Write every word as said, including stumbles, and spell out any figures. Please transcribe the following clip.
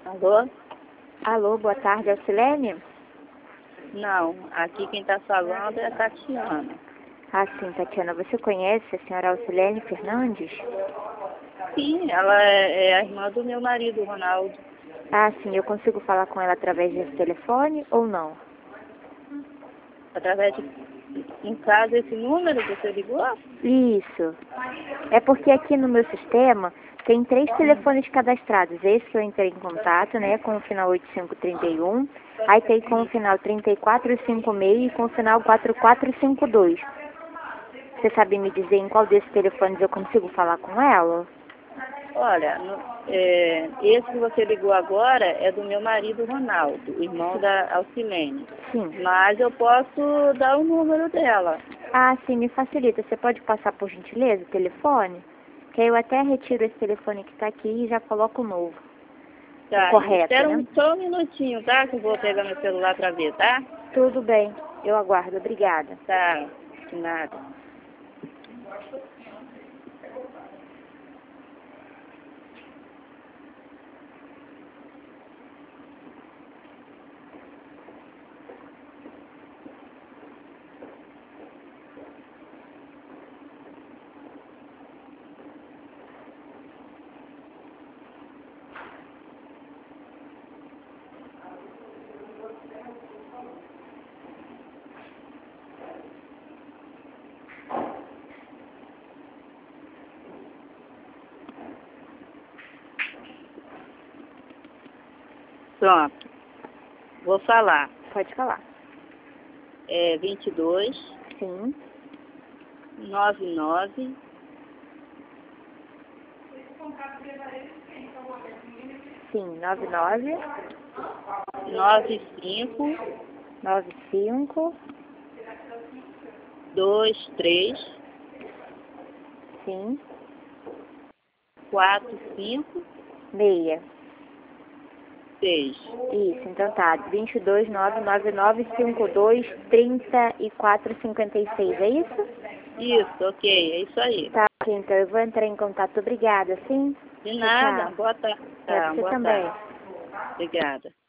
Alô? Alô, boa tarde, é o Silene? Não, aqui quem está falando é a Tatiana. Ah, sim, Tatiana, você conhece a senhora Alcilene Fernandes? Sim, ela é, é a irmã do meu marido, Ronaldo. Ah, sim, eu consigo falar com ela através desse telefone ou não? Através de, em casa, esse número que você ligou? Isso. É porque aqui no meu sistema tem três telefones cadastrados. Esse que eu entrei em contato, né, com o final oito cinco três um. Aí tem com o final trinta e quatro cinquenta e seis e com o final quatro quatro cinco dois. Você sabe me dizer em qual desses telefones eu consigo falar com ela? Olha, no, é, esse que você ligou agora é do meu marido, Ronaldo, irmão da Alcilene. Sim. Mas eu posso dar o número dela. Ah, sim, me facilita. Você pode passar por gentileza o telefone? Que aí eu até retiro esse telefone que está aqui e já coloco o novo. Tá, O correto, espera né? um, só um minutinho, tá? Que eu vou pegar meu celular para ver, tá? Tudo bem. Eu aguardo. Obrigada. Tá, de nada. Pronto, vou falar. Pode falar. É vinte e dois, Sim. noventa e nove, Sim. nove nove noventa e cinco, nove cinco. vinte e três, Sim. quarenta e cinco, Meia. seis. Isso, então tá. vinte e dois, nove nove nove, cinquenta e dois, trinta e quatro, cinquenta e seis. É isso? Isso, ok, é isso aí. Tá, ok, então eu vou entrar em contato. Obrigada, sim? De Tchau, nada, tchau. boa tarde. Pra Tá, você boa também. tarde. Obrigada.